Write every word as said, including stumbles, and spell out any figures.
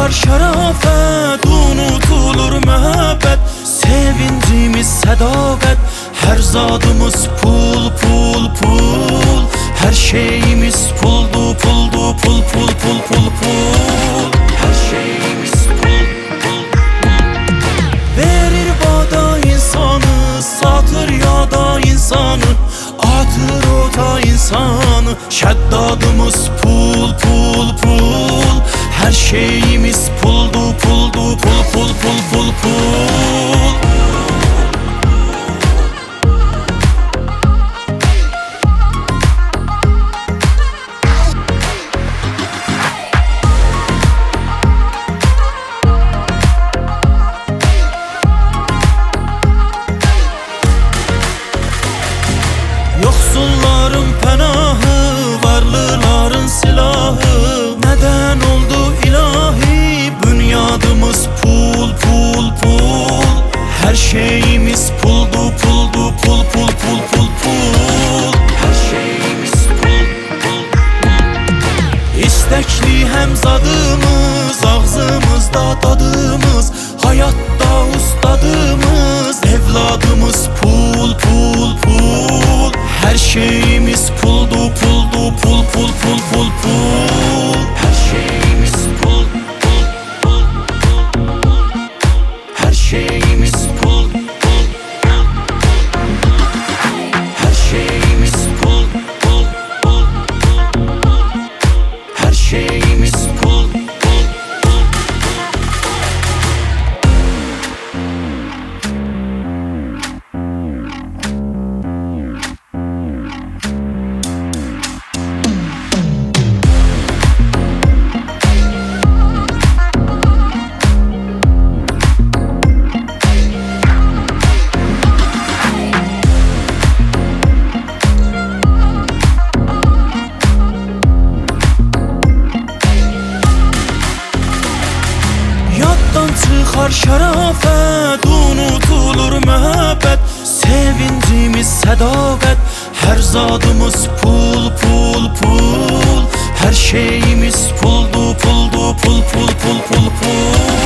çıxar şərafət, unutulur məhəbbət, sevincimiz sədaqət, hər zadımız pul, pul, pul, hər şeyimiz puldu, puldu, pul, pul, pul, pul, pul, hər şeyimiz pul, pul, pul. Verir bada insanı, satır yada insanı, atır ota insanı, şəddadımız pul, pul, pul, hər şeyimiz puldu, puldu, pul, pul, pul, pul, pul. Yoxsulların pənahı, varlıların silahı, nədən oldu ilahi, bünyadımız pul, pul, pul, hər şeyimiz puldu, puldu, pul, pul, pul, pul, pul, hər şeyimiz pul, pul, pul. İstəkli həmzadımız, ağzımızda dadımız, hayatda ustadımız, evladımız pul, pul, pul, hər şeyimiz puldu, puldu, pul, pul, pul, pul, pul, hər şeyimiz pul, pul, pul, pul, hər şeyimiz pul, pul, pul, hər şeyimiz pul, pul, pul, hər şeyimiz pul, pul, pul. Yaddan çıxar şərafət, unutulur məhəbbət, sevincimiz sədaqət, hər zadımız pul, pul, pul, hər şeyimiz puldu, puldu, pul, pul, pul, pul, pul.